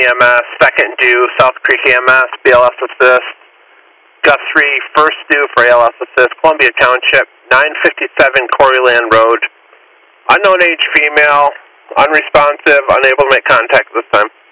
EMS, second due, South Creek EMS, BLS assist. Guthrie, first due for ALS assist, Columbia Township, 957 Quarryland Road. Unknown age female, unresponsive, unable to make contact this time.